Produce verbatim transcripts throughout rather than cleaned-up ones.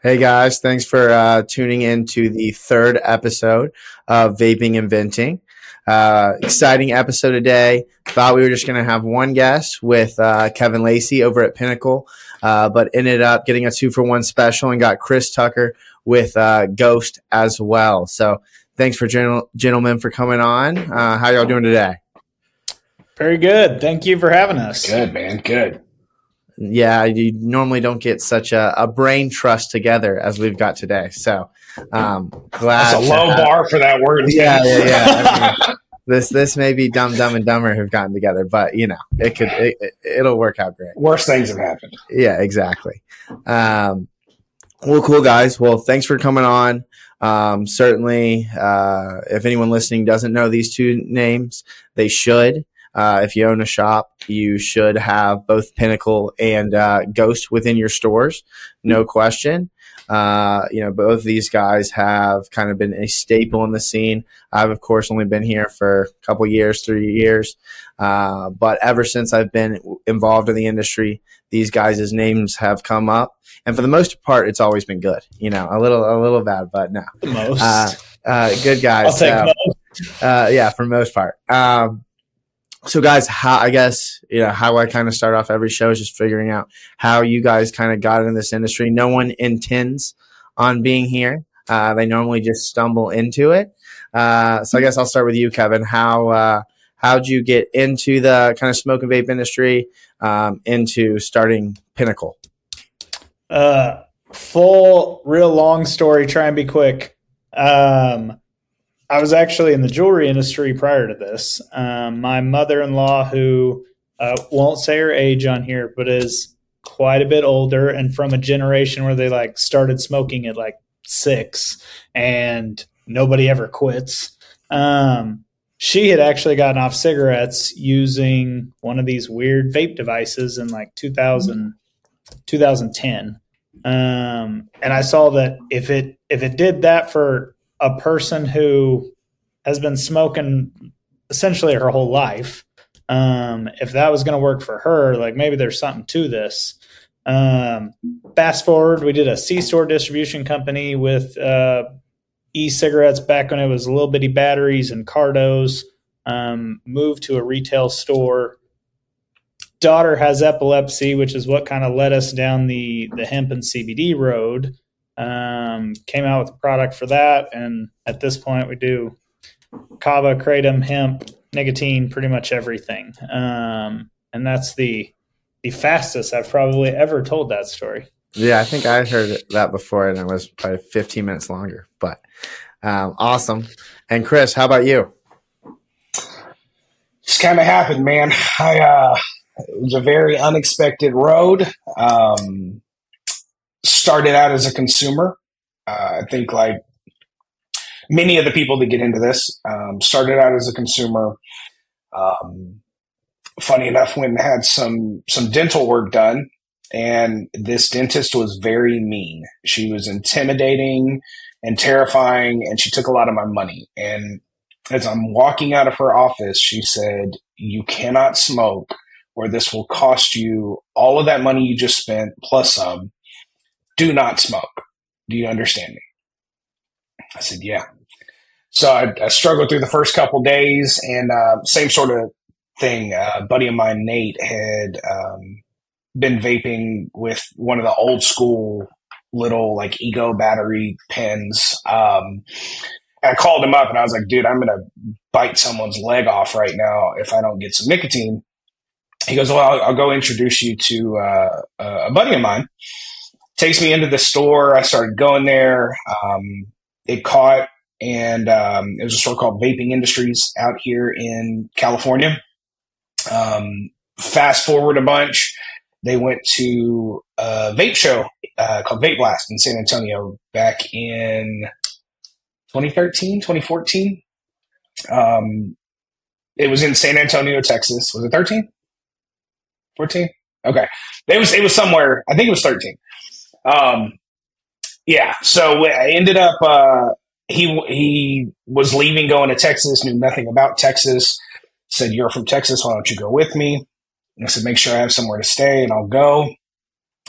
Hey guys, thanks for uh, tuning in to the third episode of Vaping and Venting. Uh, exciting episode today. Thought we were just going to have one guest with uh, Kevin Lacey over at Pinnacle, uh, but ended up getting a two for one special and got Chris Tucker with uh, Ghost as well. So thanks for gen- gentlemen for coming on. Uh, how y'all doing today? Very good. Thank you for having us. Good, man. Good. Yeah, you normally don't get such a, a brain trust together as we've got today. So, um, glad. That's a low bar for that word. Yeah, yeah, yeah. I mean, this this may be Dumb, Dumb, and Dumber who've gotten together, but you know, it could it, it'll work out great. Worse things have happened. Yeah, exactly. Um, well, cool guys. Well, thanks for coming on. Um, certainly, uh, if anyone listening doesn't know these two names, they should. Uh, if you own a shop, you should have both Pinnacle and uh, Ghost within your stores, no question. Uh, you know, both of these guys have kind of been a staple in the scene. I've, of course, only been here for a couple years, three years. Uh, but ever since I've been involved in the industry, these guys' names have come up. And for the most part, it's always been good. You know, a little a little bad, but no. The most. Uh, uh, good guys. I'll take uh, most. Uh, yeah, for the most part. Um, So, guys, how I guess you know how I kind of start off every show is just figuring out how you guys kind of got in this industry. No one intends on being here; uh, they normally just stumble into it. Uh, so, I guess I'll start with you, Kevin. How uh, how'd you get into the kind of smoke and vape industry, um, into starting Pinnacle? Uh, full, real long story. Try and be quick. Um, I was actually in the jewelry industry prior to this. Um, my mother-in-law, who uh, won't say her age on here, but is quite a bit older and from a generation where they like started smoking at like six and nobody ever quits. Um, she had actually gotten off cigarettes using one of these weird vape devices in like two thousand, twenty ten. Um, and I saw that if it, if it did that for a person who has been smoking essentially her whole life, um, if that was going to work for her, like maybe there's something to this. Um, fast forward, we did a C-store distribution company with uh, e-cigarettes back when it was little bitty batteries and cardos, um, moved to a retail store. Daughter has epilepsy, which is what kind of led us down the, the hemp and C B D road. Um, came out with a product for that, and at this point we do kava, kratom, hemp, nicotine, pretty much everything. Um, and that's the the fastest I've probably ever told that story. Yeah, I think I heard that before, and it was probably fifteen minutes longer. But um, awesome. And Chris, how about you? Just kind of happened, man. I uh, it was a very unexpected road. Um, started out as a consumer. Uh, I think like many of the people that get into this, um, started out as a consumer. Um, funny enough, went and had some, some dental work done, and this dentist was very mean. She was intimidating and terrifying, and she took a lot of my money. And as I'm walking out of her office, she said, "You cannot smoke, or this will cost you all of that money you just spent plus some. Do not smoke. Do you understand me?" I said, "Yeah." So I, I struggled through the first couple days, and uh, same sort of thing. Uh, a buddy of mine, Nate, had um, been vaping with one of the old school little like Ego battery pens. Um, and I called him up, and I was like, "Dude, I'm going to bite someone's leg off right now if I don't get some nicotine." He goes, "Well, I'll, I'll go introduce you to uh, a buddy of mine." Takes me into the store. I started going there. Um, it caught, and um, it was a store called Vaping Industries out here in California. Um, fast forward a bunch, they went to a vape show uh, called Vape Blast in San Antonio back in twenty thirteen, twenty fourteen. Um, it was in San Antonio, Texas. Was it thirteen? fourteen? Okay. It was, it was somewhere. I think it was thirteen. Um, yeah, so I ended up, uh, he, he was leaving, going to Texas, knew nothing about Texas, said, "You're from Texas. Why don't you go with me?" And I said, "Make sure I have somewhere to stay and I'll go."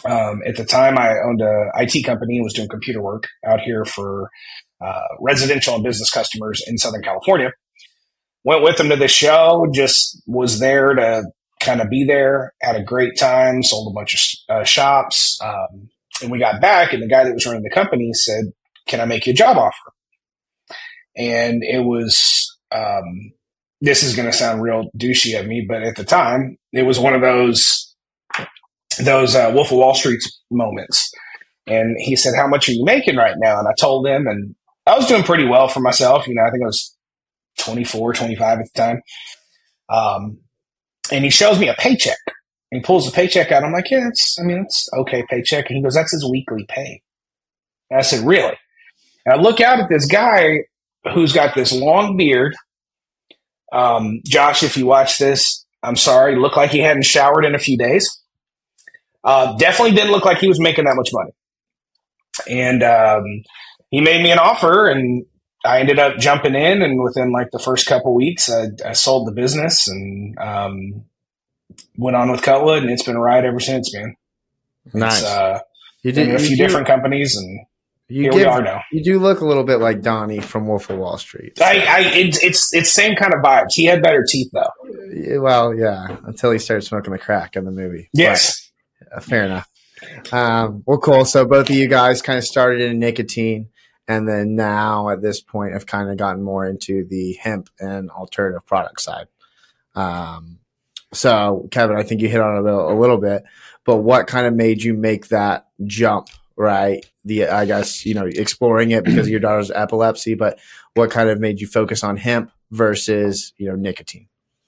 Um, at the time, I owned a I T company and was doing computer work out here for uh, residential and business customers in Southern California. Went with them to the show, just was there to kind of be there, had a great time, sold a bunch of uh, shops. Um, and we got back, and the guy that was running the company said, "Can I make you a job offer?" And it was, um, this is going to sound real douchey of me, but at the time, it was one of those, those uh, Wolf of Wall Street moments. And he said, "How much are you making right now?" And I told him, and I was doing pretty well for myself. You know, I think I was twenty-four, twenty-five at the time. Um, and he shows me a paycheck. And he pulls the paycheck out. I'm like, "Yeah, it's, I mean, it's okay paycheck." And he goes, "That's his weekly pay." And I said, "Really?" And I look out at this guy who's got this long beard. Um, Josh, if you watch this, I'm sorry. Looked like he hadn't showered in a few days. Uh, definitely didn't look like he was making that much money. And um, he made me an offer, and I ended up jumping in. And within like the first couple weeks, I, I sold the business and um, went on with Cutwood, and it's been a ride ever since, man. Nice. It's, uh, you did in a few do, different companies, and you here give, we are now. You do look a little bit like Donnie from Wolf of Wall Street. So. I, I, it's, it's, it's same kind of vibes. He had better teeth, though. Yeah, well, yeah, until he started smoking the crack in the movie. Yes. But, uh, fair enough. Um, well, cool. So both of you guys kind of started in nicotine, and then now at this point have kind of gotten more into the hemp and alternative product side. Um, so Kevin, I think you hit on it a little, a little bit, but what kind of made you make that jump, right? The, I guess, you know, exploring it because of your daughter's epilepsy, but what kind of made you focus on hemp versus, you know, nicotine?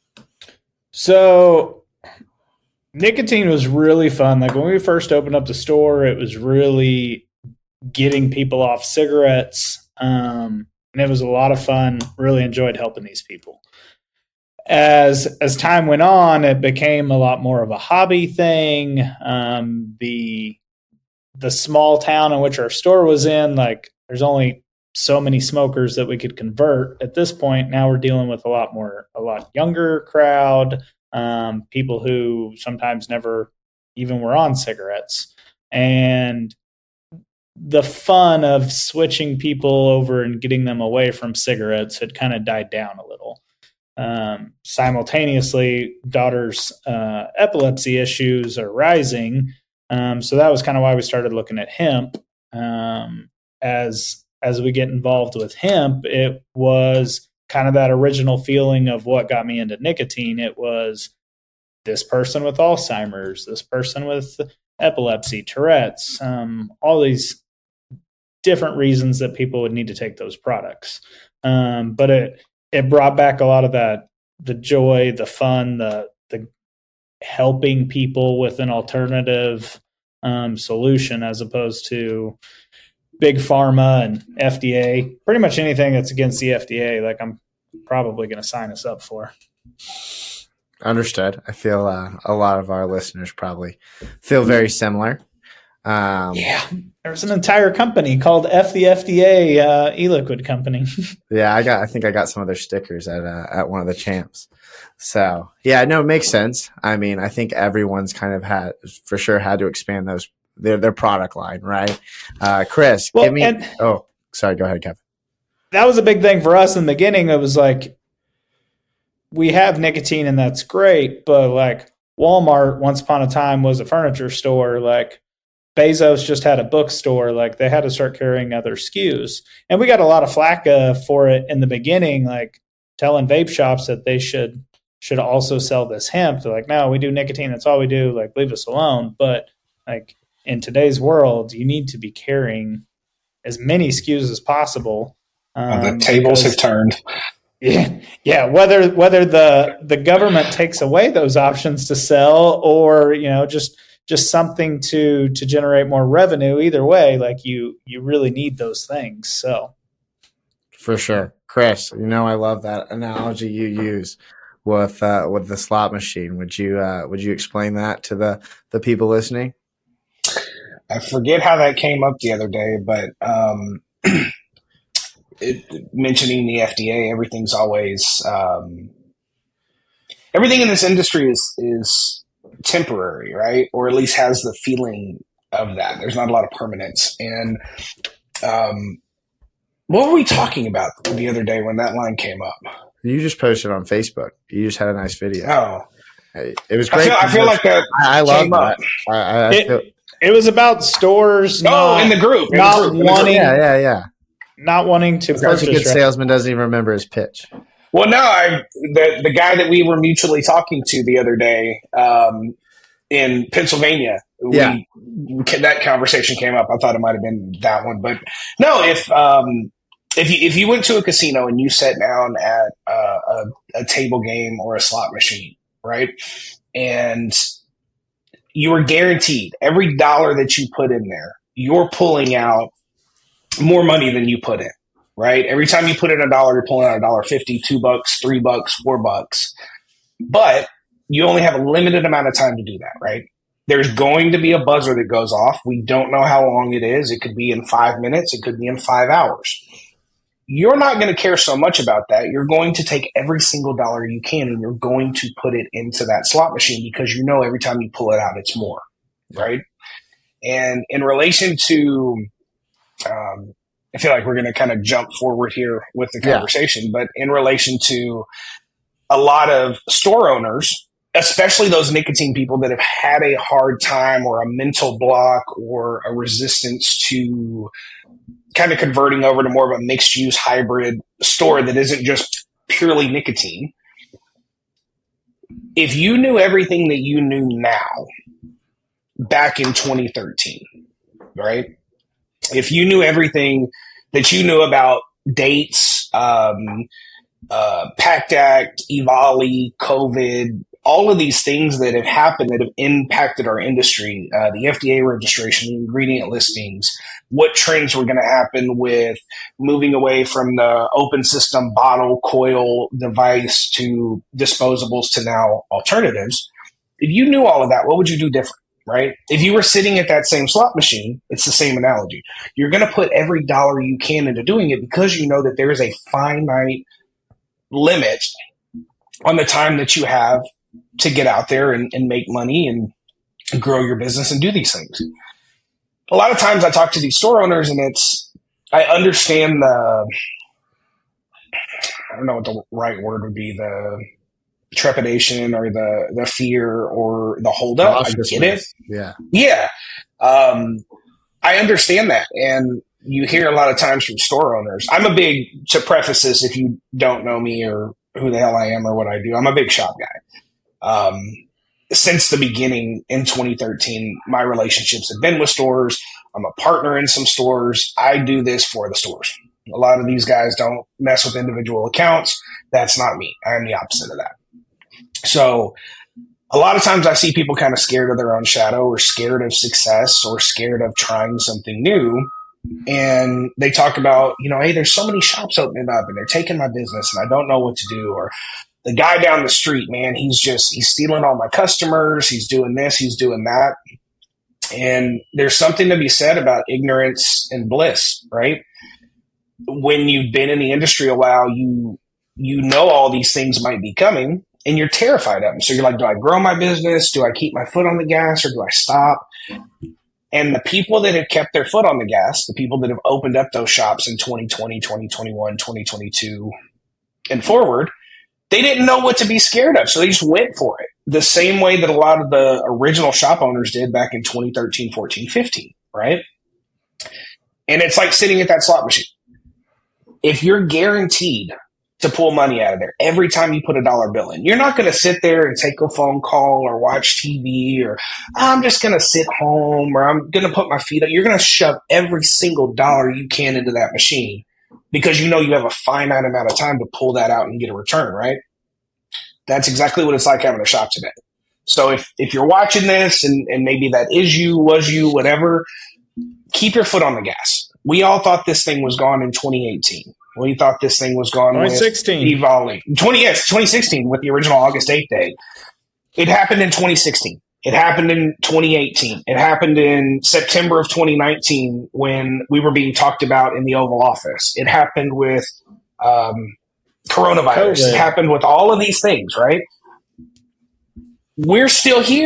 So nicotine was really fun. Like when we first opened up the store, it was really getting people off cigarettes. Um, and it was a lot of fun. Really enjoyed helping these people. As as time went on, it became a lot more of a hobby thing. Um, the the small town in which our store was in, like there's only so many smokers that we could convert at this point. Now we're dealing with a lot more, a lot younger crowd, um, people who sometimes never even were on cigarettes. And the fun of switching people over and getting them away from cigarettes had kind of died down a little. Um, simultaneously, daughter's uh, epilepsy issues are rising. Um, so that was kind of why we started looking at hemp. Um, as as we get involved with hemp, it was kind of that original feeling of what got me into nicotine. It was this person with Alzheimer's, this person with epilepsy, Tourette's, um, all these different reasons that people would need to take those products. Um, but it it brought back a lot of that, the joy, the fun, the the helping people with an alternative um, solution as opposed to big pharma and F D A. Pretty much anything that's against the F D A, like I'm probably going to sign us up for. Understood. I feel uh, a lot of our listeners probably feel very similar. Um, yeah, there's an entire company called F the F D A uh, e-liquid company. yeah, I got. I think I got some of their stickers at uh, at one of the champs. So yeah, no, it makes sense. I mean, I think everyone's kind of had for sure had to expand those their their product line, right? Uh, Chris, well, give me. And oh, sorry. Go ahead, Kevin. That was a big thing for us in the beginning. It was like we have nicotine and that's great, but like Walmart once upon a time was a furniture store. Like Bezos just had a bookstore. Like they had to start carrying other S K Us. And we got a lot of flack uh, for it in the beginning, like telling vape shops that they should should also sell this hemp. They're like, no, we do nicotine. That's all we do. Like leave us alone. But like in today's world, you need to be carrying as many S K Us as possible. Um, the tables because, have turned. Yeah, yeah. Whether whether the the government takes away those options to sell, or you know, just just something to to generate more revenue. Either way, like you you really need those things. So, for sure, Chris. You know, I love that analogy you use with uh, with the slot machine. Would you uh, would you explain that to the the people listening? I forget how that came up the other day, but. Um, It, mentioning the F D A, everything's always um, everything in this industry is is temporary, right? Or at least has the feeling of that. There's not a lot of permanence. And um, what were we talking about the other day when that line came up? You just posted on Facebook. You just had a nice video. Oh, it was great. I feel, I feel like that. I, I love that. I, I it, feel, it was about stores. No, not, in the group, in not the group, wanting, yeah, yeah, yeah. not wanting to Such purchase. a good salesman doesn't even remember his pitch. Well, no, I the the guy that we were mutually talking to the other day um, in Pennsylvania. Yeah. We, that conversation came up. I thought it might have been that one, but no. If um, if you if you went to a casino and you sat down at uh, a, a table game or a slot machine, right, and you were guaranteed every dollar that you put in there, you're pulling out more money than you put in, right? Every time you put in a dollar, you're pulling out a dollar fifty, two bucks, three bucks, four bucks. But you only have a limited amount of time to do that, right? There's going to be a buzzer that goes off. We don't know how long it is. It could be in five minutes. It could be in five hours. You're not going to care so much about that. You're going to take every single dollar you can and you're going to put it into that slot machine because you know every time you pull it out, it's more, right? And in relation to, um, I feel like we're going to kind of jump forward here with the conversation, yeah. But in relation to a lot of store owners, especially those nicotine people that have had a hard time or a mental block or a resistance to kind of converting over to more of a mixed use hybrid store that isn't just purely nicotine. If you knew everything that you knew now back in twenty thirteen, right? If you knew everything that you knew about dates, um, uh, PACT Act, EVALI, COVID, all of these things that have happened that have impacted our industry, uh, the F D A registration, the ingredient listings, what trends were going to happen with moving away from the open system bottle, coil, device to disposables to now alternatives. If you knew all of that, what would you do different, right? If you were sitting at that same slot machine, it's the same analogy. You're going to put every dollar you can into doing it because you know that there is a finite limit on the time that you have to get out there and, and make money and grow your business and do these things. A lot of times I talk to these store owners and it's, I understand the, I don't know what the right word would be, the trepidation or the, the fear or the holdup. I get it. Yeah. Yeah. Um, I understand that. And you hear a lot of times from store owners. I'm a big, to preface this, if you don't know me or who the hell I am or what I do, I'm a big shop guy. Um, since the beginning in twenty thirteen, my relationships have been with stores. I'm a partner in some stores. I do this for the stores. A lot of these guys don't mess with individual accounts. That's not me. I'm the opposite of that. So a lot of times I see people kind of scared of their own shadow or scared of success or scared of trying something new. And they talk about, you know, hey, there's so many shops opening up and they're taking my business and I don't know what to do. Or the guy down the street, man, he's just, he's stealing all my customers. He's doing this, he's doing that. And there's something to be said about ignorance and bliss, right? When you've been in the industry a while, you, you know, all these things might be coming and you're terrified of them. So you're like, do I grow my business? Do I keep my foot on the gas or do I stop? And the people that have kept their foot on the gas, the people that have opened up those shops in twenty twenty, twenty twenty-one, twenty twenty-two and forward, they didn't know what to be scared of. So they just went for it. The same way that a lot of the original shop owners did back in twenty thirteen, fourteen, fifteen, right? And it's like sitting at that slot machine. If you're guaranteed to pull money out of there every time you put a dollar bill in, you're not going to sit there and take a phone call or watch T V or I'm just going to sit home or I'm going to put my feet up. You're going to shove every single dollar you can into that machine because you know you have a finite amount of time to pull that out and get a return, right? That's exactly what it's like having a shop today. So if, if you're watching this and, and maybe that is you, was you, whatever, keep your foot on the gas. We all thought this thing was gone in twenty eighteen. We thought this thing was gone twenty sixteen. With EVALI. twenty, yes, twenty sixteen with the original August eighth day. It happened in twenty sixteen. It happened in twenty eighteen. It happened in September of twenty nineteen when we were being talked about in the Oval Office. It happened with um, coronavirus. COVID. It happened with all of these things, right? We're still here.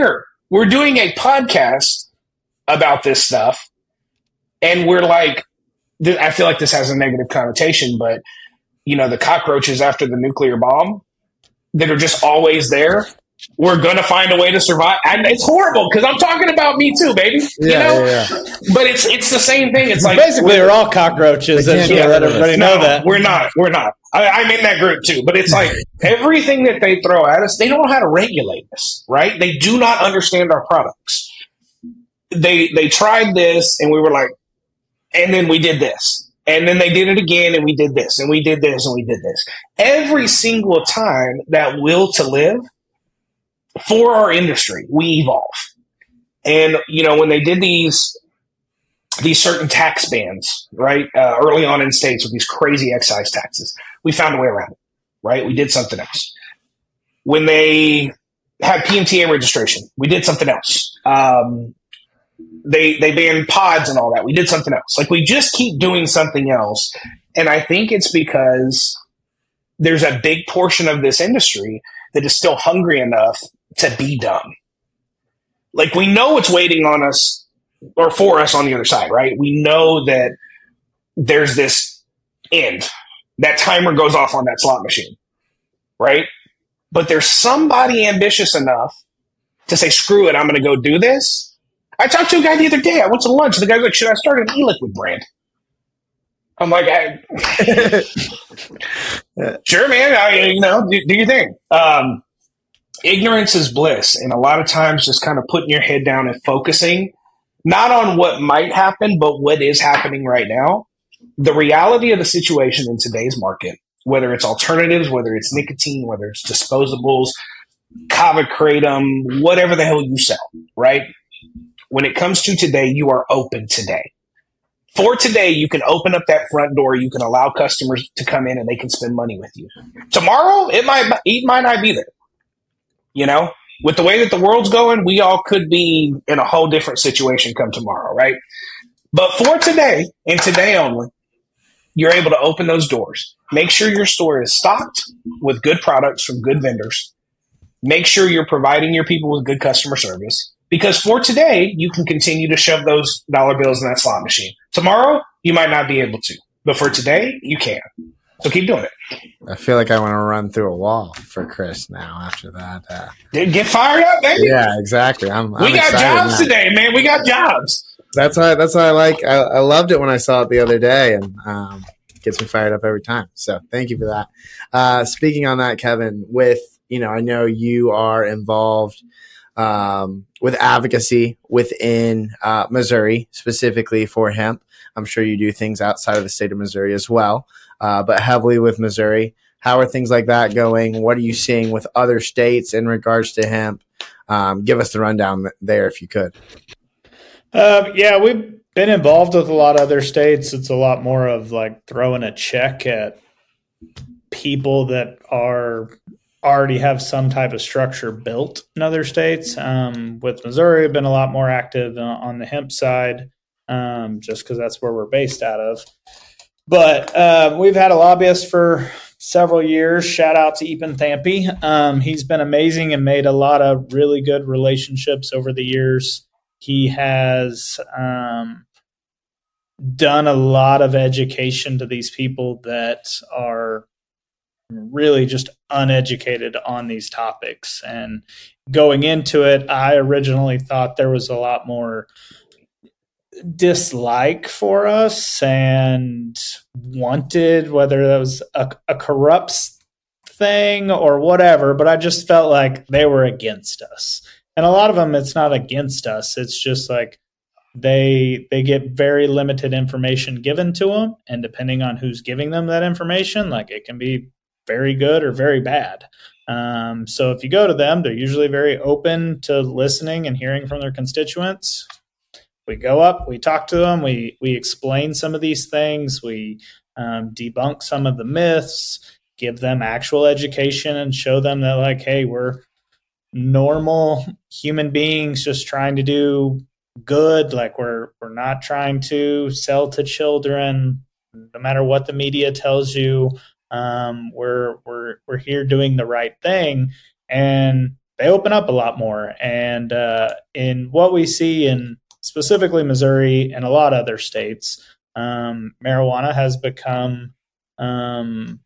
we're doing a podcast about this stuff, and we're like, I feel like this has a negative connotation, but you know, the cockroaches after the nuclear bomb that are just always there, we're going to find a way to survive. And it's horrible because I'm talking about me too, baby. Yeah, you know, yeah, yeah. But it's it's the same thing. It's like basically we're all cockroaches. Just yeah, let everybody no, know that we're not. We're not. I, I'm in that group too. But it's like everything that they throw at us, they don't know how to regulate this, right? They do not understand our products. They they tried this, and we were like, and then we did this. And then they did it again, and we did this, and we did this, and we did this. Every single time, that will to live for our industry, we evolve. And, you know, when they did these these certain tax bans, right, uh, early on in states with these crazy excise taxes, we found a way around it, right? We did something else. When they had P M T A registration, we did something else. Um They they banned pods and all that. We did something else. Like, we just keep doing something else. And I think it's because there's a big portion of this industry that is still hungry enough to be done. Like, we know what's waiting on us or for us on the other side, right? We know that there's this end. That timer goes off on that slot machine, right? But there's somebody ambitious enough to say, screw it, I'm going to go do this. I talked to a guy the other day. I went to lunch. The guy's like, should I start an e-liquid brand? I'm like, I, sure, man. I, you know, do, do your thing. Um, ignorance is bliss. And a lot of times just kind of putting your head down and focusing, not on what might happen, but what is happening right now. The reality of the situation in today's market, whether it's alternatives, whether it's nicotine, whether it's disposables, kava kratom, whatever the hell you sell, right? When it comes to today, you are open today. For today, you can open up that front door. You can allow customers to come in and they can spend money with you. Tomorrow, it might it might not be there. You know, with the way that the world's going, we all could be in a whole different situation come tomorrow, right? But for today, and today only, you're able to open those doors. Make sure your store is stocked with good products from good vendors. Make sure you're providing your people with good customer service. Because for today, you can continue to shove those dollar bills in that slot machine. Tomorrow, you might not be able to. But for today, you can. So keep doing it. I feel like I want to run through a wall for Chris now after that. Uh, Get fired up, baby. Yeah, exactly. I'm, I'm we got jobs now. Today, man. We got jobs. That's why, that's why I like I, I loved it when I saw it the other day, and um, it gets me fired up every time. So thank you for that. Uh, speaking on that, Kevin, with, you know, I know you are involved Um, with advocacy within uh, Missouri, specifically for hemp. I'm sure you do things outside of the state of Missouri as well, uh, but heavily with Missouri. How are things like that going? What are you seeing with other states in regards to hemp? Um, give us the rundown there if you could. Uh, yeah, we've been involved with a lot of other states. It's a lot more of like throwing a check at people that are already have some type of structure built in other states. Um, with Missouri, we've been a lot more active on the hemp side, um, just because that's where we're based out of. But uh, we've had a lobbyist for several years. Shout out to Ethan Thampy. Um, he's been amazing and made a lot of really good relationships over the years. He has um, done a lot of education to these people that are really just uneducated on these topics. And going into it, I originally thought there was a lot more dislike for us and wanted, whether that was a, a corrupt thing or whatever, but I just felt like they were against us. And a lot of them, it's not against us. It's just like they they get very limited information given to them, and depending on who's giving them that information, like it can be very good or very bad. Um, so if you go to them, they're usually very open to listening and hearing from their constituents. We go up, we talk to them, we we explain some of these things, we um, debunk some of the myths, give them actual education and show them that, like, hey, we're normal human beings just trying to do good. Like we're we're not trying to sell to children, no matter what the media tells you. Um, we're we're we're here doing the right thing, and they open up a lot more. And uh, in what we see in specifically Missouri and a lot of other states, um, marijuana has become um,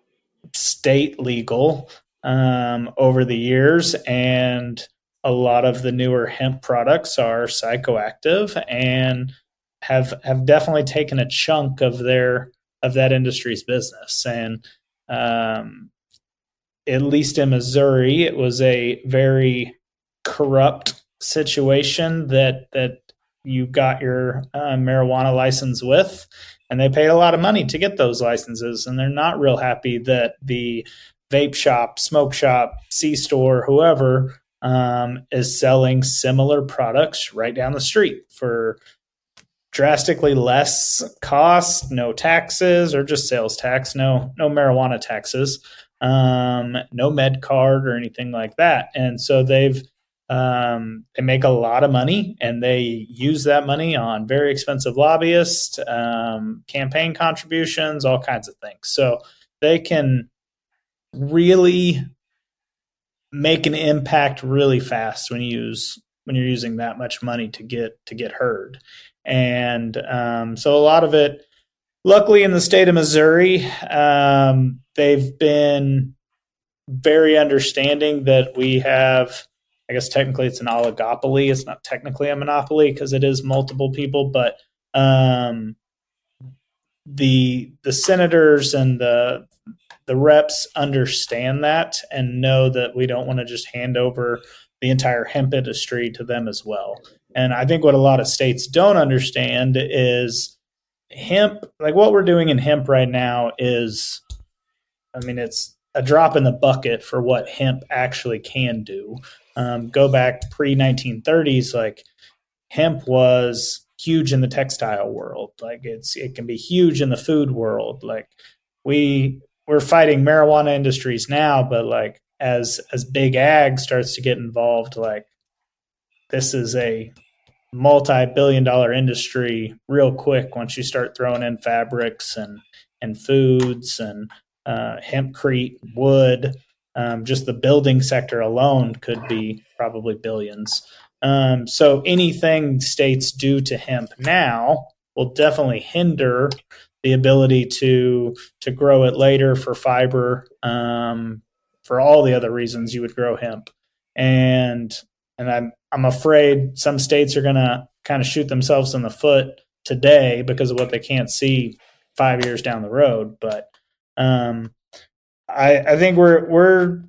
state legal um, over the years, and a lot of the newer hemp products are psychoactive and have have definitely taken a chunk of their of that industry's business. And um, at least in Missouri, it was a very corrupt situation that that you got your uh, marijuana license with, and they paid a lot of money to get those licenses, and they're not real happy that the vape shop, smoke shop, C-store, whoever um, is selling similar products right down the street for drastically less cost, no taxes, or just sales tax, no no marijuana taxes, um, no med card or anything like that. And so they've um, they make a lot of money, and they use that money on very expensive lobbyists, um, campaign contributions, all kinds of things. So they can really make an impact really fast when you use when you're using that much money to get to get heard. And um, so a lot of it, luckily in the state of Missouri, um, they've been very understanding that we have, I guess technically it's an oligopoly. It's not technically a monopoly because it is multiple people, but um, the the senators and the the reps understand that and know that we don't want to just hand over the entire hemp industry to them as well. And I think what a lot of states don't understand is hemp, like what we're doing in hemp right now is, I mean, it's a drop in the bucket for what hemp actually can do. Um, go back pre nineteen thirties, like hemp was huge in the textile world. Like it's, it can be huge in the food world. Like we, we're fighting marijuana industries now, but like as, as big ag starts to get involved, like this is a multi-billion dollar industry real quick once you start throwing in fabrics and, and foods and uh, hempcrete, wood. Um, just the building sector alone could be probably billions. Um, so anything states do to hemp now will definitely hinder the ability to to grow it later for fiber, um, for all the other reasons you would grow hemp. And and I'm I'm afraid some states are going to kind of shoot themselves in the foot today because of what they can't see five years down the road. But um, I I think we're we're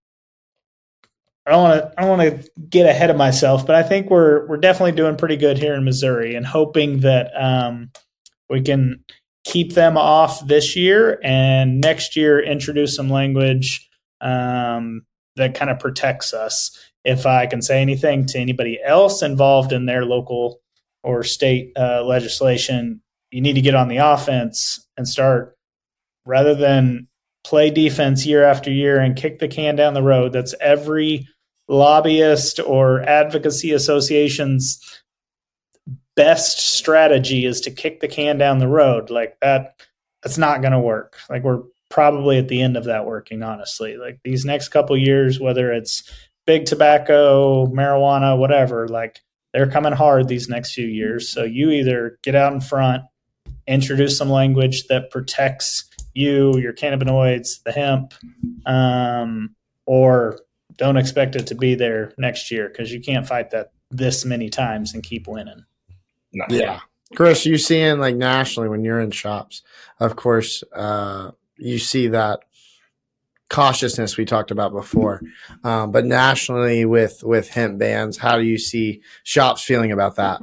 I don't want to I don't want to get ahead of myself, but I think we're we're definitely doing pretty good here in Missouri, and hoping that um, we can keep them off this year and next year introduce some language um, that kind of protects us. If I can say anything to anybody else involved in their local or state uh, legislation, you need to get on the offense and start, rather than play defense year after year and kick the can down the road. That's every lobbyist or advocacy association's best strategy, is to kick the can down the road. Like that, that's not going to work. Like we're probably at the end of that working, honestly. Like these next couple years, whether it's big tobacco, marijuana, whatever, like they're coming hard these next few years. So you either get out in front, introduce some language that protects you, your cannabinoids, the hemp, um, or don't expect it to be there next year, because you can't fight that this many times and keep winning. No. Yeah. Chris, you seeing like nationally when you're in shops, of course, uh, you see that cautiousness we talked about before. Um, but nationally with, with hemp bans, how do you see shops feeling about that?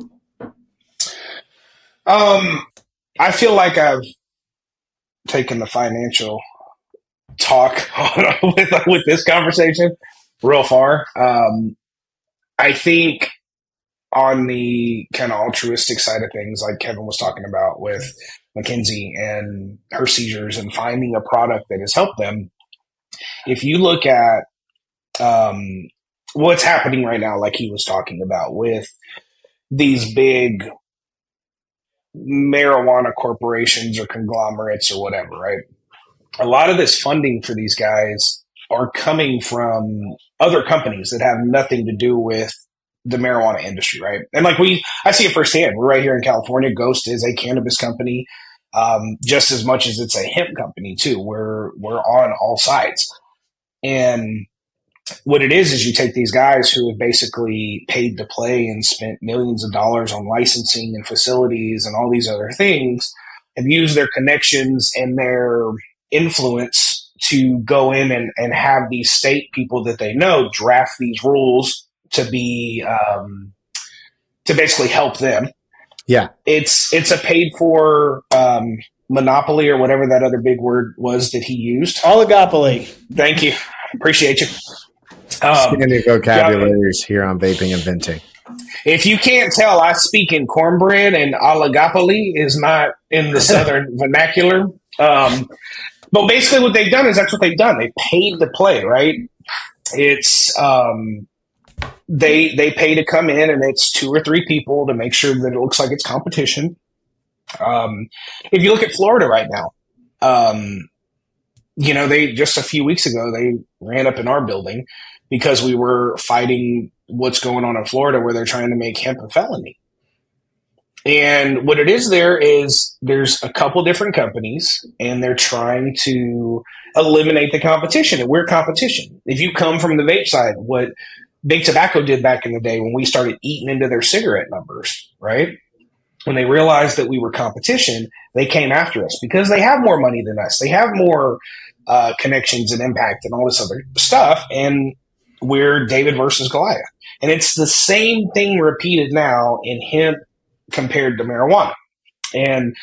Um, I feel like I've taken the financial talk with, with this conversation real far. Um, I think on the kind of altruistic side of things, like Kevin was talking about with Mackenzie and her seizures and finding a product that has helped them. If you look at um, what's happening right now, like he was talking about with these big marijuana corporations or conglomerates or whatever, right? A lot of this funding for these guys are coming from other companies that have nothing to do with the marijuana industry, right? And like we, I see it firsthand. We're right here in California. Ghost is a cannabis company, um, just as much as it's a hemp company too. We're we're on all sides, and what it is is you take these guys who have basically paid to play and spent millions of dollars on licensing and facilities and all these other things, and use their connections and their influence to go in and, and have these state people that they know draft these rules to be um, to basically help them. Yeah, it's it's a paid for um, monopoly or whatever that other big word was that he used. Oligopoly. Thank you, appreciate you. Um, Standing vocabularies here on Vaping and Venting. If you can't tell, I speak in cornbread, and oligopoly is not in the Southern vernacular. Um, but basically what they've done is that's what they've done. They paid to play, right? It's um, they they pay to come in, and it's two or three people to make sure that it looks like it's competition. Um, if you look at Florida right now, um, you know, they just a few weeks ago, they ran up in our building because we were fighting what's going on in Florida where they're trying to make hemp a felony. And what it is there is there's a couple different companies, and they're trying to eliminate the competition. And we're competition. If you come from the vape side, what Big Tobacco did back in the day when we started eating into their cigarette numbers, right? When they realized that we were competition, they came after us because they have more money than us. They have more uh, connections and impact and all this other stuff. And we're David versus Goliath. And it's the same thing repeated now in hemp compared to marijuana. And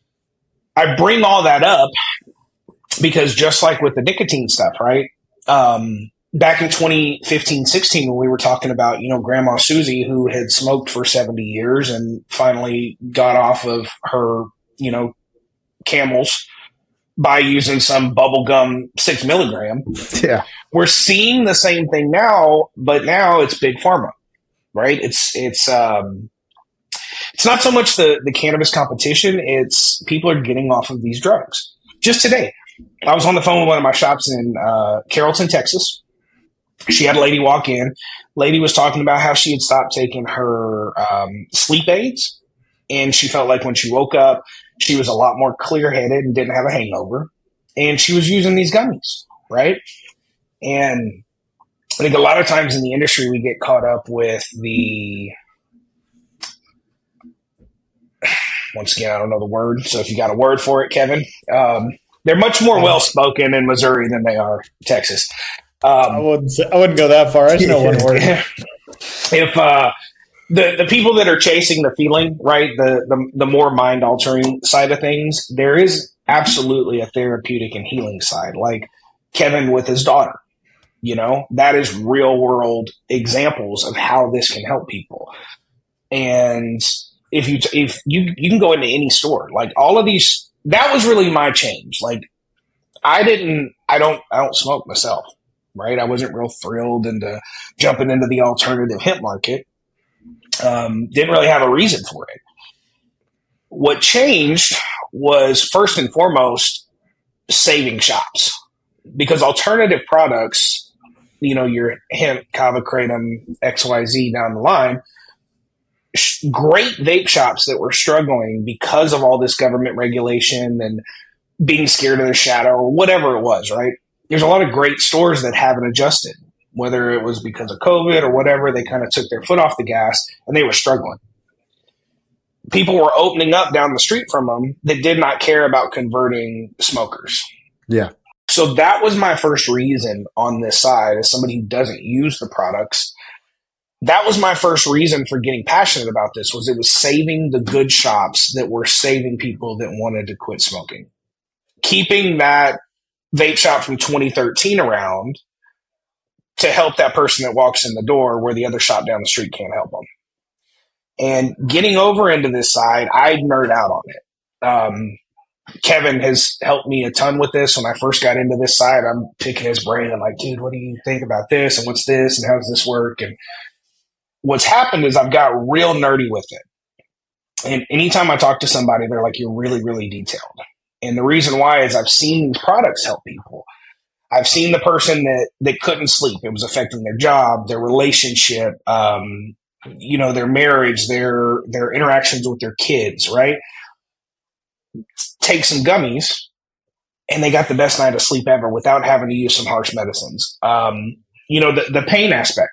I bring all that up because just like with the nicotine stuff, right? Um, back in twenty fifteen, sixteen, when we were talking about, you know, Grandma Susie, who had smoked for seventy years and finally got off of her, you know, Camels by using some bubblegum six milligram. Yeah. We're seeing the same thing now, but now it's big pharma, right? It's, it's, um, it's not so much the, the cannabis competition. It's people are getting off of these drugs. Just today, I was on the phone with one of my shops in uh, Carrollton, Texas. She had a lady walk in. Lady was talking about how she had stopped taking her um, sleep aids, and she felt like when she woke up, she was a lot more clear-headed and didn't have a hangover. And she was using these gummies, right? And I think a lot of times in the industry, we get caught up with the, once again, I don't know the word. So if you got a word for it, Kevin, um, they're much more well-spoken in Missouri than they are Texas. Um, I wouldn't say, I wouldn't go that far. I just know one word. If uh, the the people that are chasing the feeling, right, the the, the more mind altering side of things, there is absolutely a therapeutic and healing side. Like Kevin with his daughter, you know, that is real world examples of how this can help people. And if you if you you can go into any store, like all of these, that was really my change. Like I didn't, I don't, I don't smoke myself. Right. I wasn't real thrilled into jumping into the alternative hemp market. Um, didn't really have a reason for it. What changed was first and foremost saving shops, because alternative products, you know, your hemp, kava, kratom, X Y Z down the line, sh- great vape shops that were struggling because of all this government regulation and being scared of the shadow or whatever it was, right? There's a lot of great stores that haven't adjusted, whether it was because of COVID or whatever. They kind of took their foot off the gas and they were struggling. People were opening up down the street from them that did not care about converting smokers. Yeah. So that was my first reason on this side, as somebody who doesn't use the products. That was my first reason for getting passionate about this, was it was saving the good shops that were saving people that wanted to quit smoking. Keeping that vape shop from twenty thirteen around to help that person that walks in the door where the other shop down the street can't help them. And getting over into this side, I nerd out on it. Um, Kevin has helped me a ton with this. When I first got into this side, I'm picking his brain. I'm like, dude, what do you think about this? And what's this? And how does this work? And what's happened is I've got real nerdy with it. And anytime I talk to somebody, they're like, you're really, really detailed. And the reason why is I've seen these products help people. I've seen the person that, that couldn't sleep. It was affecting their job, their relationship, um, you know, their marriage, their their interactions with their kids, right? Take some gummies, and they got the best night of sleep ever without having to use some harsh medicines. Um, you know, the, the pain aspect,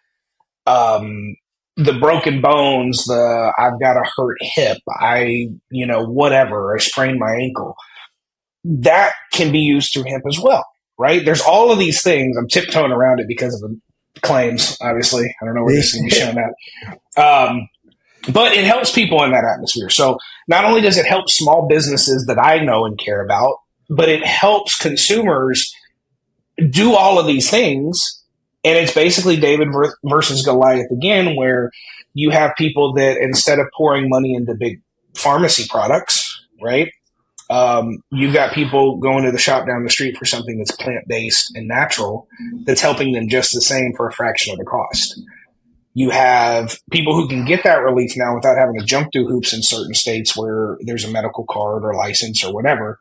um, the broken bones, the I've got a hurt hip, I, you know, whatever, I sprained my ankle. That can be used through hemp as well, right? There's all of these things. I'm tiptoeing around it because of the claims, obviously. I don't know where this is going to be shown at. Um, but it helps people in that atmosphere. So not only does it help small businesses that I know and care about, but it helps consumers do all of these things. And it's basically David versus Goliath again, where you have people that instead of pouring money into big pharmacy products, right? Um, you've got people going to the shop down the street for something that's plant-based and natural that's helping them just the same for a fraction of the cost. You have people who can get that relief now without having to jump through hoops in certain states where there's a medical card or license or whatever.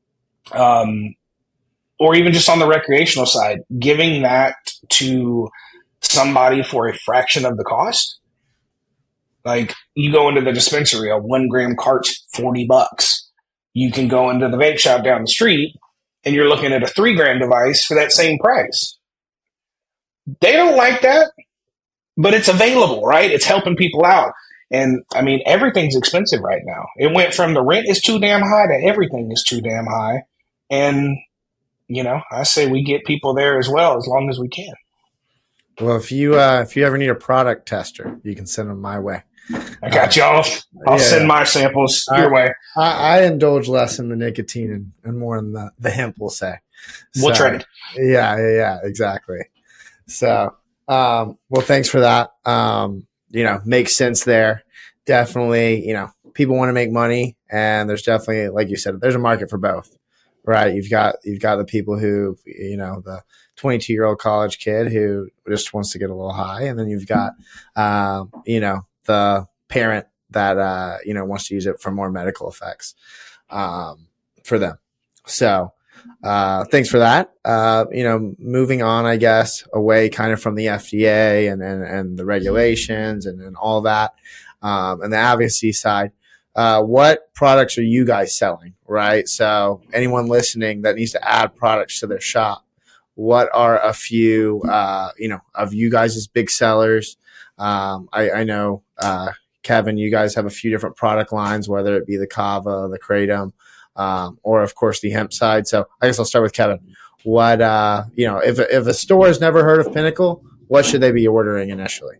Um, or even just on the recreational side, giving that to somebody for a fraction of the cost. Like you go into the dispensary, a one gram cart's forty bucks. You can go into the vape shop down the street and you're looking at a three gram device for that same price. They don't like that, but it's available, right? It's helping people out. And I mean, everything's expensive right now. It went from the rent is too damn high to everything is too damn high. And, you know, I say we get people there as well as long as we can. Well, if you uh, if you ever need a product tester, you can send them my way. I got you. I'll, I'll yeah. send my samples your I, way. I, I indulge less in the nicotine and, and more in the, the hemp, we'll say. We'll so, trade. Yeah, yeah, yeah, exactly. So, um, well, thanks for that. Um, you know, makes sense there. Definitely, you know, people want to make money, and there's definitely, like you said, there's a market for both, right? You've got you've got the people who, you know, the twenty-two year old college kid who just wants to get a little high, and then you've got, um, you know, the parent that uh, you know wants to use it for more medical effects um, for them. So, uh, thanks for that. Uh, you know, moving on, I guess, away kind of from the F D A and and, and the regulations and, and all that, um, and the advocacy side. Uh, what products are you guys selling, right? So anyone listening that needs to add products to their shop, what are a few, uh, you know, of you guys' big sellers? Um, I, I know, uh, Kevin, you guys have a few different product lines, whether it be the Kava, the Kratom, um, or of course the hemp side. So I guess I'll start with Kevin. What, uh, you know, if, if a store has never heard of Pinnacle, what should they be ordering initially?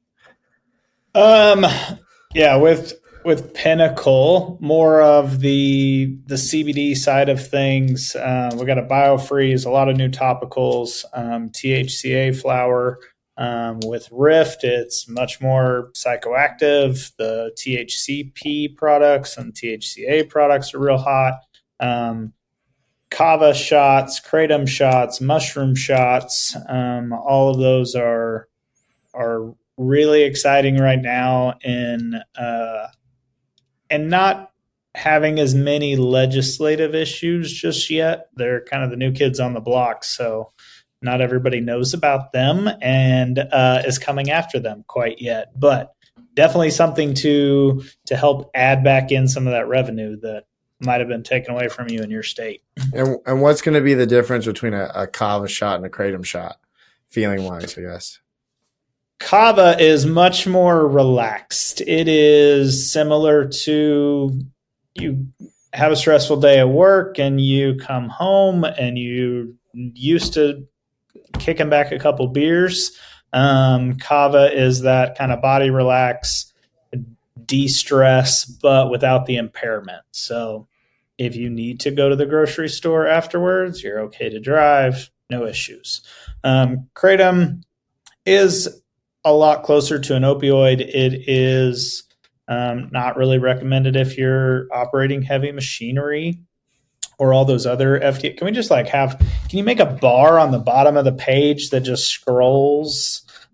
Um, yeah, with, with Pinnacle, more of the the C B D side of things. Uh, we got a BioFreeze, a lot of new topicals, um, T H C A flower. Um, with Rift, it's much more psychoactive. The T H C P products and T H C A products are real hot. Um, Kava shots, Kratom shots, mushroom shots. Um, all of those are are really exciting right now, in uh, and not having as many legislative issues just yet. They're kind of the new kids on the block, so not everybody knows about them and uh, is coming after them quite yet. But definitely something to to help add back in some of that revenue that might have been taken away from you in your state. And and what's going to be the difference between a, a Kava shot and a Kratom shot, feeling wise, I guess? Kava is much more relaxed. It is similar to you have a stressful day at work and you come home and you used to kicking back a couple beers. Um, Kava is that kind of body relax, de-stress, but without the impairment. So if you need to go to the grocery store afterwards, you're okay to drive, no issues. Um, Kratom is a lot closer to an opioid. It is um, not really recommended if you're operating heavy machinery or all those other F D A. Can we just like have, can you make a bar on the bottom of the page that just scrolls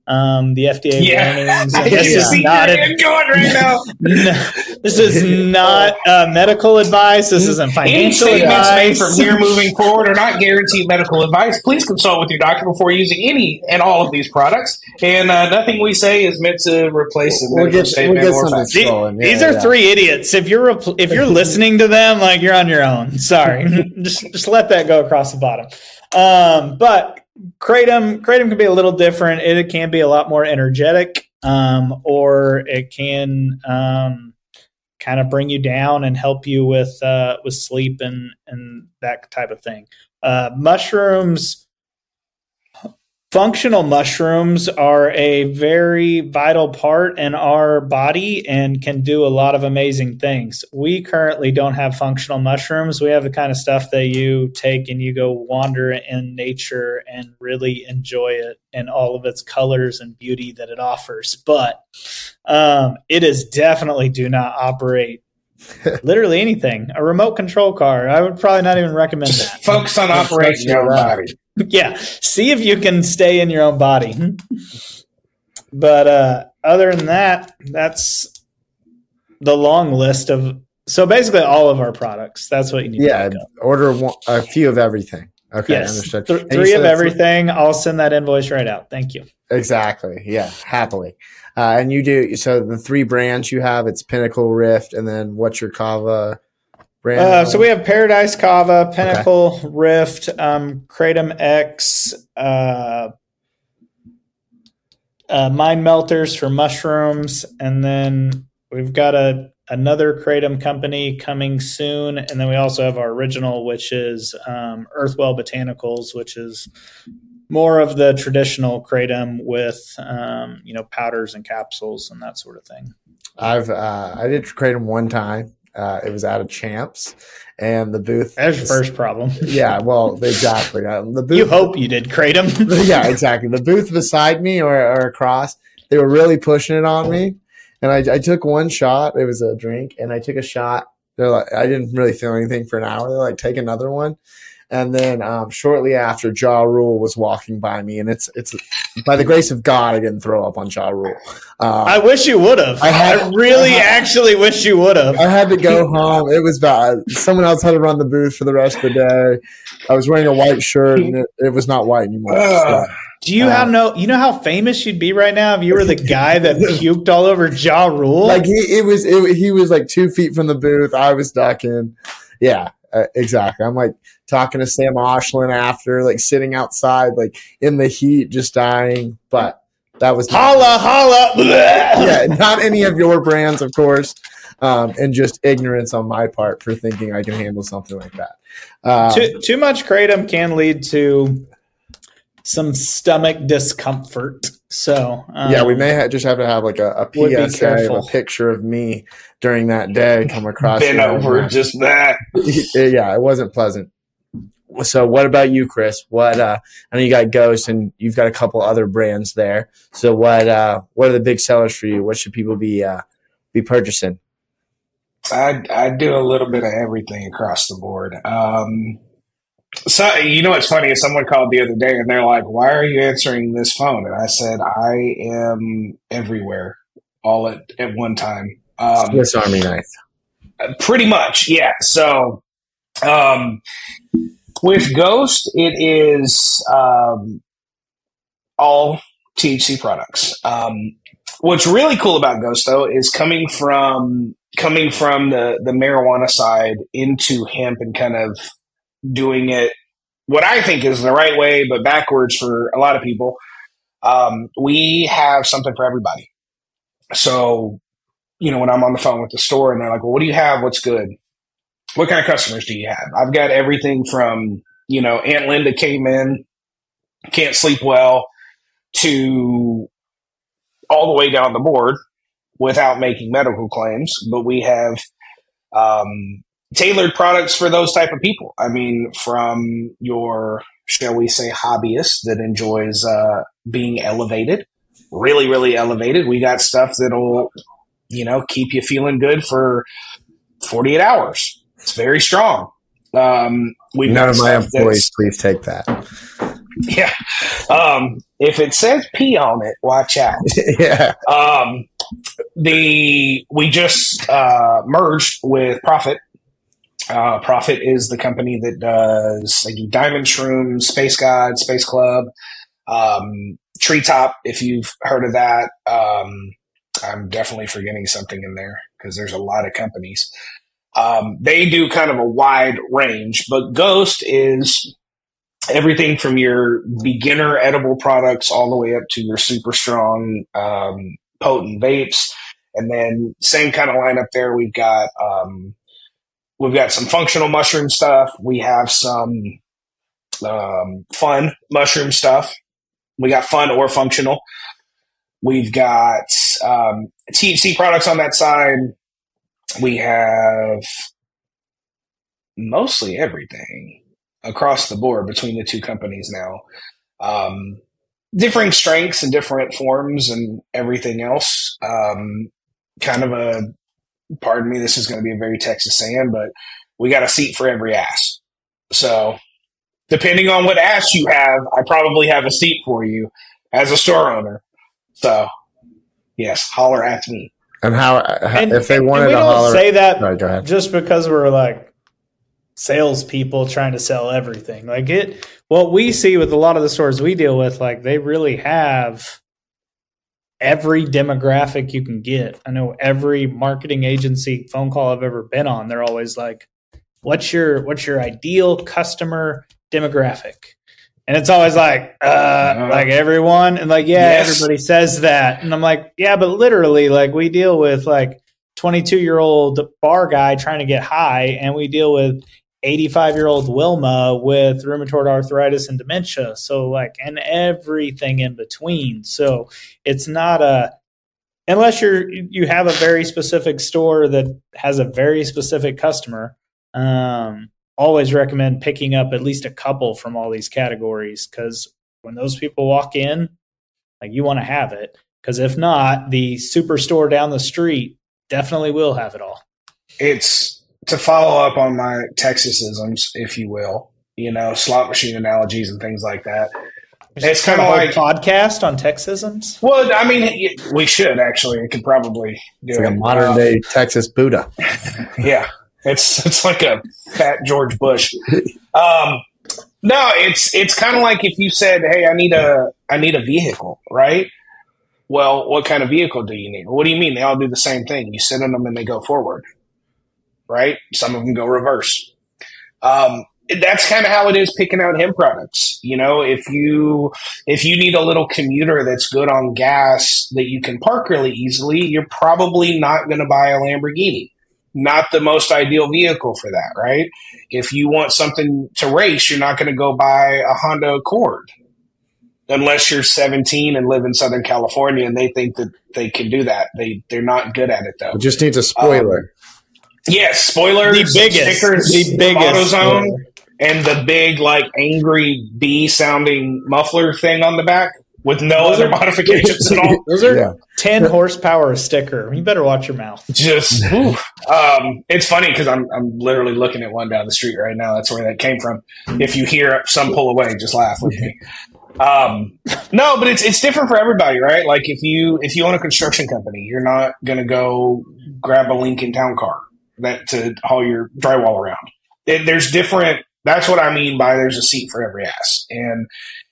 Um, the F D A Yeah. warnings. I And this can is see not your a, head going right now. no, this is not uh, medical advice. This isn't Any financial statements made advice. from here moving forward are not guaranteed medical advice. Please consult with your doctor before using any and all of these products. And uh, nothing we say is meant to replace a We'll medical get- statement we'll get or some fact. The- Stolen. Yeah, these are yeah. three idiots. If you're repl- if you're listening to them, like you're on your own. Sorry, just just let that go across the bottom. Um, but kratom kratom can be a little different. It, it can be a lot more energetic, um, or it can um, kind of bring you down and help you with uh, with sleep and and that type of thing. Uh, mushrooms. Functional mushrooms are a very vital part in our body and can do a lot of amazing things. We currently don't have functional mushrooms. We have the kind of stuff that you take and you go wander in nature and really enjoy it and all of its colors and beauty that it offers. But um, it is definitely do not operate literally anything. A remote control car, I would probably not even recommend Just that. focus on operating your own body. Yeah, see if you can stay in your own body. But uh, other than that, that's the long list of. So basically, all of our products. That's what you need. Yeah, to look up. order one, a few of everything. Okay, Yes, understood. Th- And you three said of that's- everything. I'll send that invoice right out. Thank you. Exactly. Yeah, happily. Uh, and you do so the three brands you have. It's Pinnacle, Rift, and then what's your Kava brand? Uh, so we have Paradise Kava, Pinnacle, okay. Rift, um, Kratom X, uh, uh, Mind Melters for mushrooms, and then we've got a another Kratom company coming soon, and then we also have our original, which is um, Earthwell Botanicals, which is more of the traditional kratom with um, you know powders and capsules and that sort of thing. I've uh, I did kratom one time. Uh, it was out of Champs, and the booth. There's your first problem. Yeah, well, exactly. Uh, the booth. You hope you did kratom. Yeah, exactly. The booth beside me or, or across, they were really pushing it on me, and I, I took one shot. It was a drink, and I took a shot. They're like, I didn't really feel anything for an hour. They're like, take another one. And then um, shortly after, Ja Rule was walking by me, and it's it's by the grace of God, I didn't throw up on Ja Rule. Uh, I wish you would have. I, had, I really I had, actually wish you would have. I had to go home. It was bad. Someone else had to run the booth for the rest of the day. I was wearing a white shirt, and it, it was not white anymore. So, do you um, have no? You know how famous you'd be right now if you were the guy that puked all over Ja Rule. Like he, it was. It, he was like two feet from the booth. I was ducking. Yeah. Uh, exactly. I'm like talking to Sam Oshlin after, like sitting outside, like in the heat, just dying. But that was holla, not, holla. Yeah, not any of your brands, of course, um, and just ignorance on my part for thinking I can handle something like that. Um, too, too much kratom can lead to some stomach discomfort. So um, yeah, we may ha- just have to have like a, a P S A, a picture of me during that day come across. Been over just that. Yeah, it wasn't pleasant. So what about you, Chris? What uh, I know you got Ghost and you've got a couple other brands there. So what uh, what are the big sellers for you? What should people be uh, be purchasing? I I do a little bit of everything across the board. Um, So, you know, what's funny is someone called the other day and they're like, why are you answering this phone? And I said, I am everywhere all at, at one time. Um, Swiss Army knife. Pretty much. Yeah. So, um, with Ghost, it is, um, all T H C products. Um, what's really cool about Ghost though is coming from, coming from the, the marijuana side into hemp and kind of doing it what I think is the right way, but backwards for a lot of people. Um, we have something for everybody. So, you know, when I'm on the phone with the store and they're like, well, what do you have? What's good? What kind of customers do you have? I've got everything from, you know, Aunt Linda came in, can't sleep well, to all the way down the board without making medical claims. But we have, um, tailored products for those type of people. I mean, from your, shall we say, hobbyist that enjoys uh, being elevated, really, really elevated. We got stuff that'll, you know, keep you feeling good for forty-eight hours. It's very strong. Um, we've None got of my stuff employees, please take that. Yeah. Um, if it says P on it, watch out. Yeah. Um, the we just uh, merged with Profit. Uh, Profit is the company that does like Diamond Shrooms, Space God, Space Club, um, Treetop. If you've heard of that, um, I'm definitely forgetting something in there because there's a lot of companies. Um, they do kind of a wide range, but Ghost is everything from your beginner edible products all the way up to your super strong, um, potent vapes. And then same kind of lineup there. We've got, um, we've got some functional mushroom stuff. We have some, um, fun mushroom stuff. We got fun or functional. We've got, um, T H C products on that side. We have mostly everything across the board between the two companies now. Um, differing strengths and different forms and everything else. Um, kind of a, pardon me, this is going to be a very Texas saying, but we got a seat for every ass. So depending on what ass you have, I probably have a seat for you as a store owner. So yes, holler at me. And how, And, if they and wanted we to don't holler, say that Sorry, go ahead. just because we're like salespeople trying to sell everything. Like it, what we see with a lot of the stores we deal with, like they really have every demographic you can get. I know every marketing agency phone call I've ever been on, they're always like, "What's your what's your ideal customer demographic?" And it's always like, uh, uh, like everyone. And like, yeah, yes. Everybody says that. And I'm like, yeah, but literally, like we deal with like twenty-two-year-old bar guy trying to get high, and we deal with eighty-five-year-old Wilma with rheumatoid arthritis and dementia. So like, and everything in between. So it's not a, unless you're, you have a very specific store that has a very specific customer, um, always recommend picking up at least a couple from all these categories. Cause when those people walk in, like you want to have it. Cause if not, the superstore down the street definitely will have it all. It's, to follow up on my Texasisms, if you will, you know, slot machine analogies and things like that. It's kind of like podcast on Texasisms. Well, I mean, we should actually. It could probably do it's like it. a modern um, day Texas Buddha. Yeah, it's it's like a fat George Bush. Um, no, it's it's kind of like if you said, "Hey, I need a I need a vehicle," right? Well, what kind of vehicle do you need? What do you mean? They all do the same thing. You sit in them and they go forward. Right? Some of them go reverse. Um, that's kind of how it is picking out hemp products. You know, if you if you need a little commuter that's good on gas that you can park really easily, you're probably not going to buy a Lamborghini. Not the most ideal vehicle for that, right? If you want something to race, you're not going to go buy a Honda Accord. Unless you're seventeen and live in Southern California and they think that they can do that. They, they're not good at it, though. It just needs a spoiler. Um, Yes, spoilers, the biggest, stickers, the biggest, AutoZone, and the big like angry bee sounding muffler thing on the back with no those other are, modifications at all. Those are yeah. ten horsepower sticker. You better watch your mouth. Just, um, it's funny because I'm I'm literally looking at one down the street right now. That's where that came from. If you hear some pull away, just laugh with me. Um, no, but it's it's different for everybody, right? Like if you if you own a construction company, you're not gonna go grab a Lincoln Town Car that to haul your drywall around. It, there's different, that's what I mean by there's a seat for every ass. And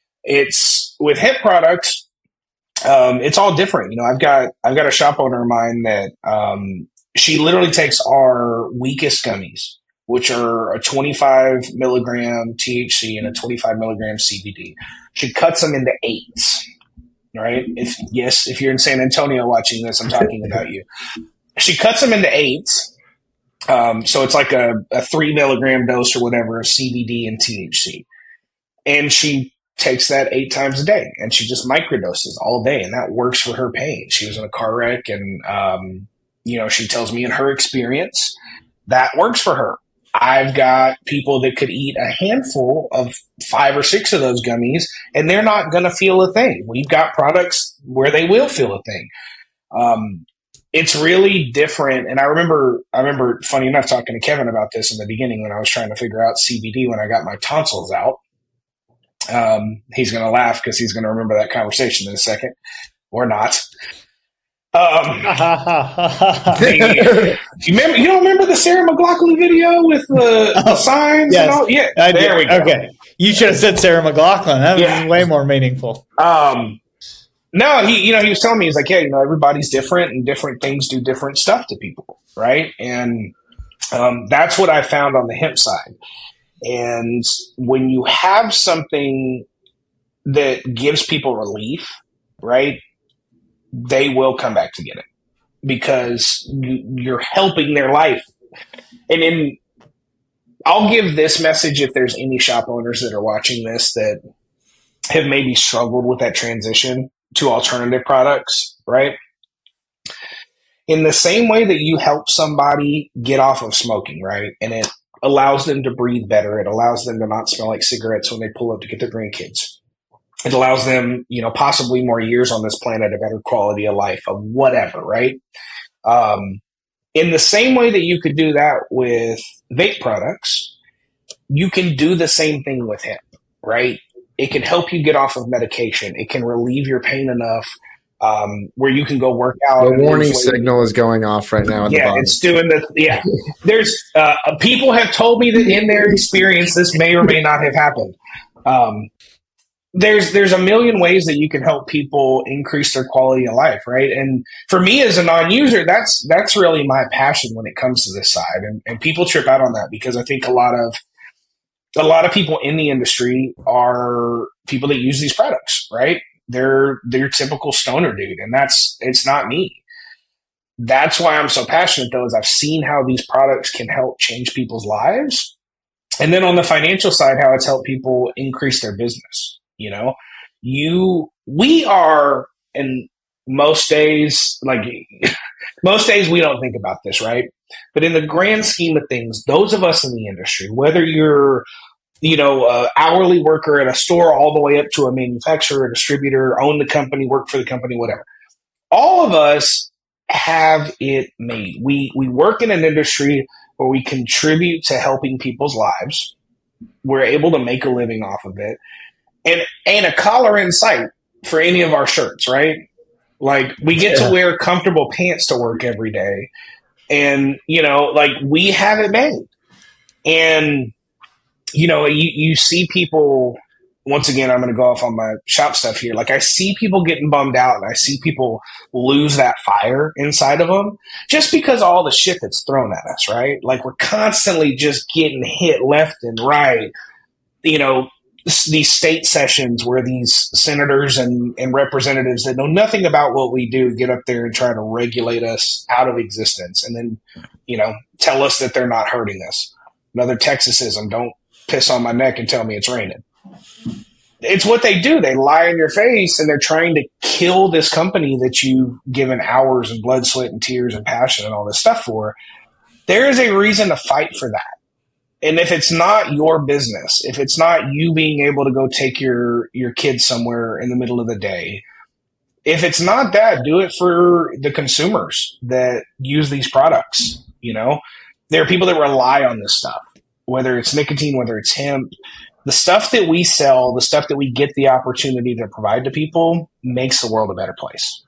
it's with hemp products, um, it's all different. You know, I've got, I've got a shop owner of mine that, um, she literally takes our weakest gummies, which are a twenty-five milligram T H C and a twenty-five milligram C B D. She cuts them into eights, right? If, yes, if you're in San Antonio watching this, I'm talking about you. She cuts them into eights. Um, so it's like a, a three milligram dose or whatever of C B D and T H C. And she takes that eight times a day and she just microdoses all day. And that works for her pain. She was in a car wreck and, um, you know, she tells me in her experience that works for her. I've got people that could eat a handful of five or six of those gummies and they're not going to feel a thing. We've got products where they will feel a thing. Um, It's really different. And I remember, I remember, funny enough, talking to Kevin about this in the beginning when I was trying to figure out C B D when I got my tonsils out. Um, he's going to laugh because he's going to remember that conversation in a second, or not. Um, you remember? You don't remember the Sarah McLachlan video with the, oh, the signs? Yes, and all? Yeah, I there did. we go. Okay, you should have said Sarah McLachlan. That yeah. was way more meaningful. Um, no, he, you know, he was telling me, he's like, yeah, you know, everybody's different, and different things do different stuff to people, right? And um, that's what I found on the hemp side. And when you have something that gives people relief, right, they will come back to get it because you, you're helping their life. And in, I'll give this message if there's any shop owners that are watching this that have maybe struggled with that transition to alternative products, right? In the same way that you help somebody get off of smoking, right, and it allows them to breathe better, it allows them to not smell like cigarettes when they pull up to get their grandkids. It allows them, you know, possibly more years on this planet, a better quality of life, of whatever, right? Um, in the same way that you could do that with vape products, you can do the same thing with hemp, right? It can help you get off of medication. It can relieve your pain enough um, where you can go work out. The warning signal is going off right now. At yeah, the bottom. It's doing the, yeah. There's, uh, people have told me that in their experience, this may or may not have happened. Um, There's there's a million ways that you can help people increase their quality of life, right? And for me as a non-user, that's that's really my passion when it comes to this side. And, and people trip out on that because I think a lot of a lot of people in the industry are people that use these products, right? They're they're typical stoner dude, and that's it's not me. That's why I'm so passionate, though, is I've seen how these products can help change people's lives, and then on the financial side, how it's helped people increase their business. You know, you, we are, and most days, like most days we don't think about this, right? But in the grand scheme of things, those of us in the industry, whether you're, you know, a hourly worker at a store all the way up to a manufacturer, a distributor, own the company, work for the company, whatever, all of us have it made. We, we work in an industry where we contribute to helping people's lives. We're able to make a living off of it. And and a collar in sight for any of our shirts, right? Like we get yeah. to wear comfortable pants to work every day. And, you know, like we have it made. And, you know, you, you see people, once again, I'm going to go off on my shop stuff here. Like I see people getting bummed out and I see people lose that fire inside of them just because of all the shit that's thrown at us, right? Like we're constantly just getting hit left and right, you know, these state sessions where these senators and, and representatives that know nothing about what we do get up there and try to regulate us out of existence and then, you know, tell us that they're not hurting us. Another Texasism, don't piss on my neck and tell me it's raining. It's what they do. They lie in your face and they're trying to kill this company that you've given hours and blood, sweat, and tears and passion and all this stuff for. There is a reason to fight for that. And if it's not your business, if it's not you being able to go take your, your kids somewhere in the middle of the day, if it's not that, do it for the consumers that use these products. You know, there are people that rely on this stuff, whether it's nicotine, whether it's hemp. The stuff that we sell, the stuff that we get the opportunity to provide to people makes the world a better place.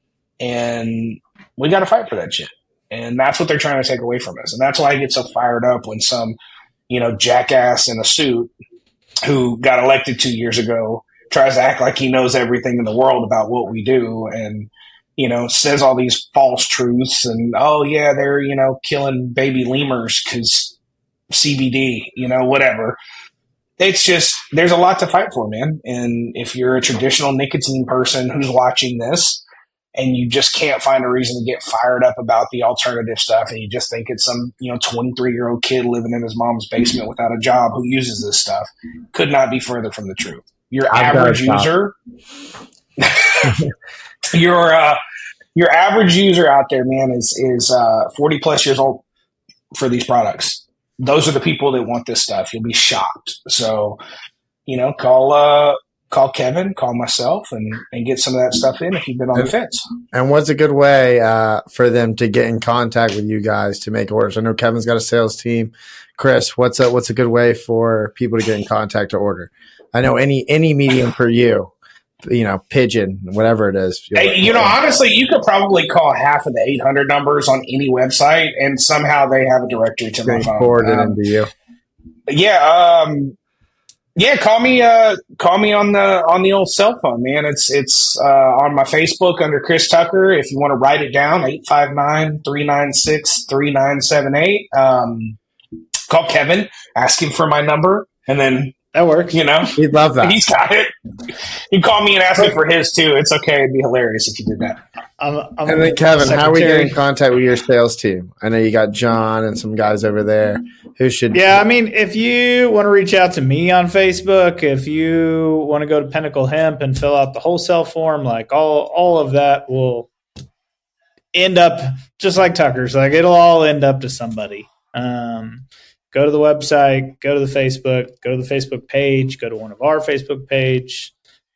And we got to fight for that shit. And that's what they're trying to take away from us. And that's why I get so fired up when some, you know, jackass in a suit who got elected two years ago tries to act like he knows everything in the world about what we do and, you know, says all these false truths and, oh, yeah, they're, you know, killing baby lemurs because C B D, you know, whatever. It's just, there's a lot to fight for, man. And if you're a traditional nicotine person who's watching this and you just can't find a reason to get fired up about the alternative stuff and you just think it's some, you know, twenty-three-year-old kid living in his mom's basement without a job who uses this stuff, could not be further from the truth. Your I've average user, your uh, your average user out there, man, is is uh, forty plus years old for these products. Those are the people that want this stuff. You'll be shocked. So, you know, call uh, call Kevin, call myself, and, and get some of that stuff in if you've been on the fence. And what's a good way uh, for them to get in contact with you guys to make orders? I know Kevin's got a sales team. Chris, what's a, what's a good way for people to get in contact to order? I know any any medium for you, you know, pigeon, whatever it is. Hey, you know, honestly, you could probably call half of the eight hundred numbers on any website, and somehow they have a directory to my phone. Forward it Um, into you. yeah, um, yeah. Call me, uh, call me on the on the old cell phone, man. It's it's uh, on my Facebook under Chris Tucker. If you want to write it down, eight five nine, three nine six, three nine seven eight. Um, call Kevin, ask him for my number, and then That works. you know He'd love that. he's got it. You call me and ask me for his too. It's okay. It'd be hilarious if you did that. I'm, I'm And then Kevin, how are we secretary. getting in contact with your sales team? I know you got John and some guys over there who should. Yeah, I mean, if you want to reach out to me on Facebook, if you want to go to Pinnacle Hemp and fill out the wholesale form, like all all of that will end up just like Tucker's. Like it'll all end up to somebody. Um, go to the website, go to the Facebook, go to the Facebook page, go to one of our Facebook page.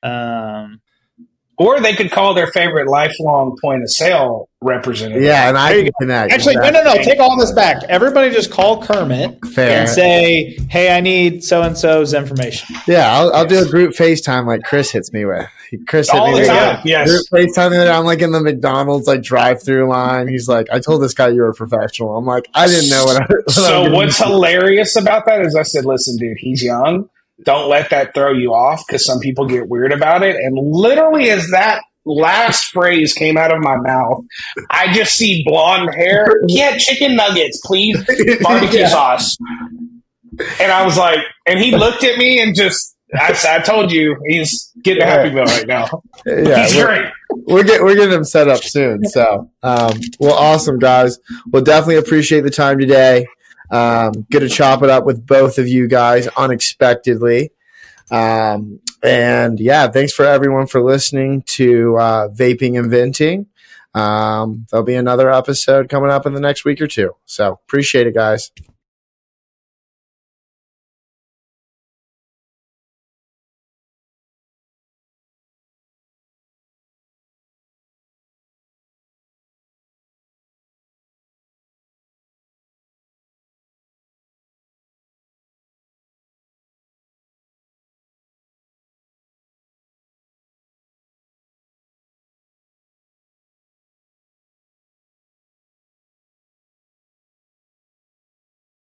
Um, Or they could call their favorite lifelong point of sale representative. Yeah, and I There you can connect. actually, no, no, no. Take all this back. Everybody just call Kermit Fair. and say, hey, I need so-and-so's information. Yeah, I'll, I'll do a group FaceTime like Chris hits me with. Chris hit All me the with time. Yes. group FaceTime the other day. I'm like in the McDonald's like drive-through line. He's like, I told this guy you were a professional. I'm like, I didn't know what I what I So was what's gonna hilarious about that is I said, listen, dude, he's young. Don't let that throw you off because some people get weird about it. And literally as that last phrase came out of my mouth, I just see blonde hair. Yeah, chicken nuggets, please. Barbecue Yeah. sauce. And I was like, and he looked at me and just, I, I told you, he's getting a Happy Meal right now. do. Yeah, He's we're, great. we're, get, we're getting him set up soon. So, um, well, awesome, guys. We'll definitely appreciate the time today. Um, good to chop it up with both of you guys unexpectedly. Um, and yeah, thanks for everyone for listening to uh, Vaping and Venting. Um, there'll be another episode coming up in the next week or two. So appreciate it, guys.